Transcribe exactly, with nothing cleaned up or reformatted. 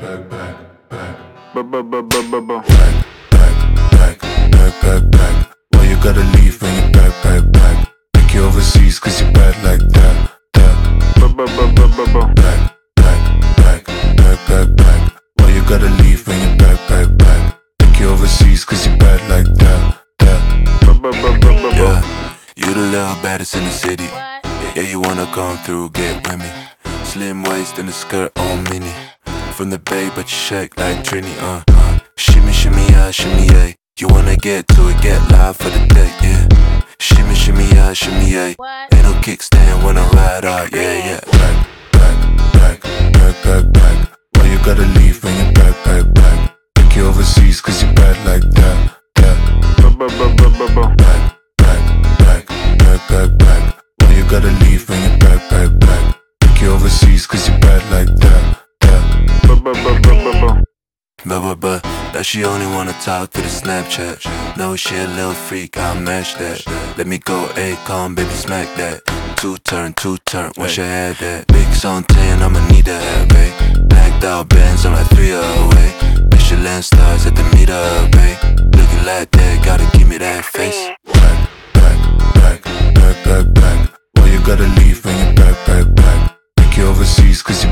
back, back, back. B-b-b-b-b-b. Back, back, back, back, back, back. Why you gotta leave when you back, back, back? Take you overseas cause you bad like that, that. B-b-b-b-b-b. Back, back, back, back, back, back. Why you gotta leave when you back, back, back? Take you overseas cause you bad like that, that. B-b-b-b-b-b. Yeah, you the little baddest in the city. Yeah, you wanna come through, get with me. Slim waist and a skirt on mini. From the bay, but you shake like Trini, uh, uh. Shimmy, shimmy, yeah, shimmy, yeah. You wanna get to it, get live for the day, yeah. Shimmy, shimmy, yeah, shimmy, yeah. Ain't no kickstand when I ride out, yeah, yeah. Back, back, back, back, back, back. Why you gotta leave when you back, back, back? Take you overseas cause you bad like that, that. B-b-b-b-b-b. Back, back, back, back, back, back. Why you gotta leave when you back, back, back? Take you overseas cause you bad like that, that. B-b-b-b-b-b. But, but, but, that she only wanna talk to the Snapchat. No, she a little freak, I'll match that. Let me go, Akon, baby, smack that. Two turn, two turn, wish I had that. Big on ten, I'ma need that, babe. Blacked out bands, I'm like three away. Michelin stars at the meter, babe. Looking like that, gotta give me that face. Back, back, back, back, back, back. Why you gotta leave when you back, back, back? Take you overseas cause you